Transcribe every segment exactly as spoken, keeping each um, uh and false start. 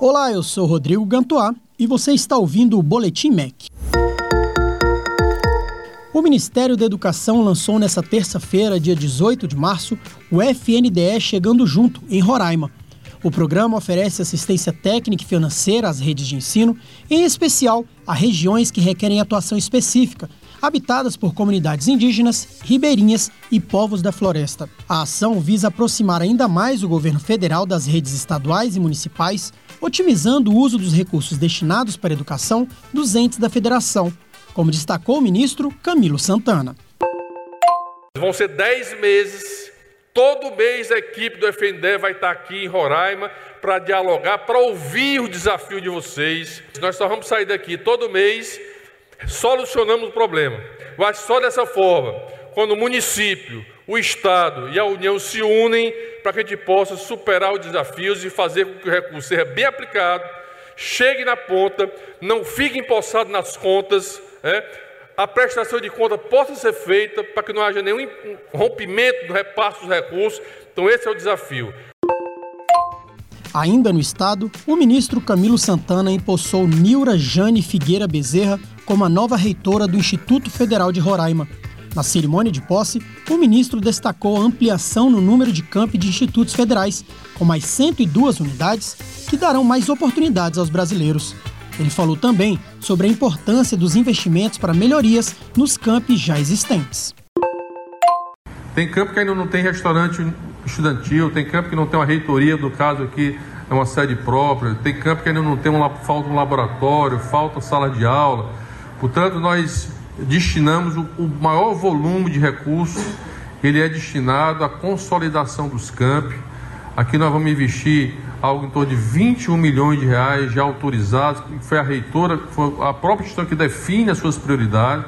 Olá, eu sou Rodrigo Gantois e você está ouvindo o Boletim M E C. O Ministério da Educação lançou nesta terça-feira, dia dezoito de março, o F N D E Chegando Junto, em Roraima. O programa oferece assistência técnica e financeira às redes de ensino, em especial a regiões que requerem atuação específica, habitadas por comunidades indígenas, ribeirinhas e povos da floresta. A ação visa aproximar ainda mais o governo federal das redes estaduais e municipais, otimizando o uso dos recursos destinados para a educação dos entes da federação, como destacou o ministro Camilo Santana. Vão ser dez meses, todo mês a equipe do F N D E vai estar aqui em Roraima para dialogar, para ouvir o desafio de vocês. Nós só vamos sair daqui todo mês solucionamos o problema. Mas só dessa forma, quando o município, o Estado e a União se unem para que a gente possa superar os desafios e fazer com que o recurso seja bem aplicado, chegue na ponta, não fique empossado nas contas, né? A prestação de conta possa ser feita para que não haja nenhum rompimento do repasse dos recursos. Então esse é o desafio. Ainda no estado, o ministro Camilo Santana empossou Nilra Jane Figueira Bezerra como a nova reitora do Instituto Federal de Roraima. Na cerimônia de posse, o ministro destacou a ampliação no número de campi de institutos federais, com mais cento e duas unidades, que darão mais oportunidades aos brasileiros. Ele falou também sobre a importância dos investimentos para melhorias nos campi já existentes. Tem campo que ainda não tem restaurante estudantil, tem campo que não tem uma reitoria, no caso aqui é uma sede própria, tem campo que ainda não tem um, falta um laboratório, falta sala de aula. Portanto, nós destinamos o, o maior volume de recursos, ele é destinado à consolidação dos campi. Aqui nós vamos investir algo em torno de vinte e um milhões de reais já autorizados, que foi a reitora, foi a própria instituição que define as suas prioridades.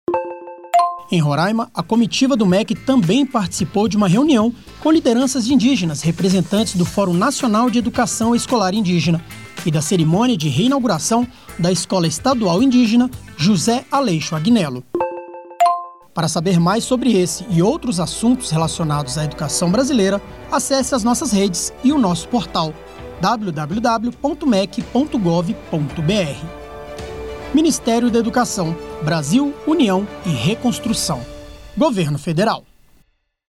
Em Roraima, a comitiva do M E C também participou de uma reunião com lideranças indígenas, representantes do Fórum Nacional de Educação Escolar Indígena e da cerimônia de reinauguração da Escola Estadual Indígena José Aleixo Agnello. Para saber mais sobre esse e outros assuntos relacionados à educação brasileira, acesse as nossas redes e o nosso portal w w w ponto m e c ponto gov ponto b r. Ministério da Educação, Brasil, União e Reconstrução. Governo Federal.